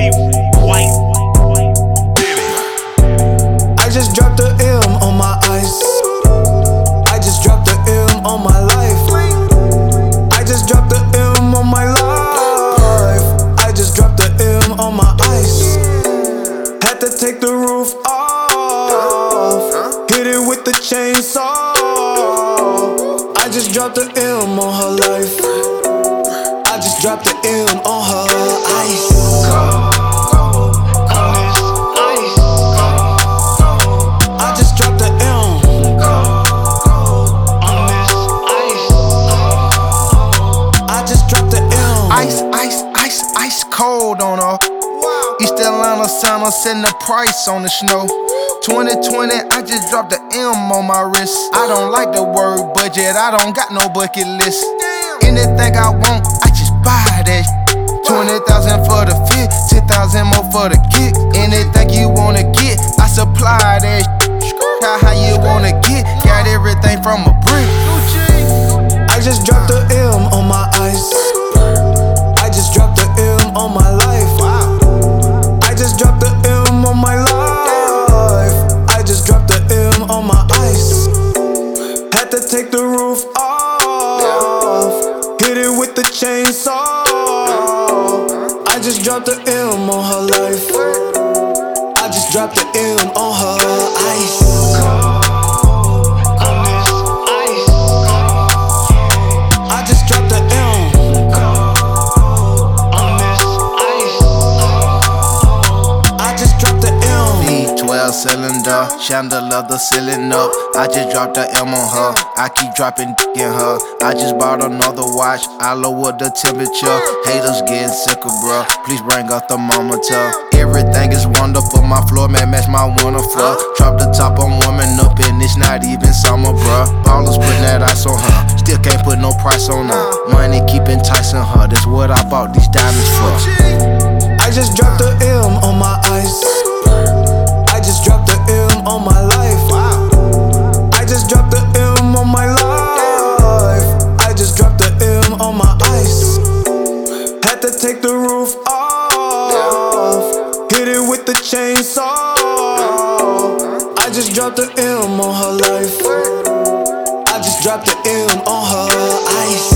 White. I just dropped the M on my ice. I just dropped the M on my life. I just dropped the M on my life. I just dropped the M on my ice. Had to take the roof off, hit it with the chainsaw. I just dropped the M on her life. I just dropped the M on her ice. I just dropped the M on this ice. I just dropped the M. Ice cold on her. East Atlanta Santa setting the price on the snow. 2020, I just dropped the M on my wrist. I don't like the word budget, I don't got no bucket list. Anything I want, I just buy that. 20,000 for the fit, 10,000 more for the kick. Anything you wanna get, I supply that. How you wanna get? Got everything from a brick. I just dropped the M on my ice. I just dropped the M on my life. I just dropped the M on my life. I just dropped the M on my ice. Had to take the roof off, hit it with the chainsaw. I just dropped the M on her life. I just dropped the M on her ice. I just dropped the M on this ice. I just dropped the M. V12 cylinder, chandelier the ceiling up. I just dropped the M on her. I keep dropping in her. I just bought another watch. I lower the temperature. Haters getting sicker, bruh. Please bring up the thermometer. Everything is wonderful. My floor mat match my winter floor. Drop the top, I'm warming up, and it's not even summer, bruh. Ballers putting that ice on her. Still can't put no price on her. Money keep enticing her. That's what I bought these diamonds for. I just dropped the M on my ice. I just dropped the M on my life. I just dropped the M on my life. I just dropped the M on my ice. Had to take the roof off, hit it with the chainsaw. I just dropped the M on her life. I just dropped the M on her ice.